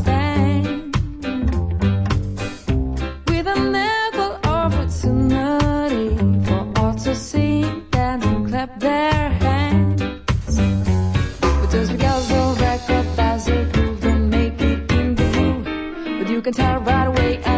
stand with an equal opportunity for all to see and clap their hands. But just because the record has a groove, don't make it in the groove. But you can tell right away.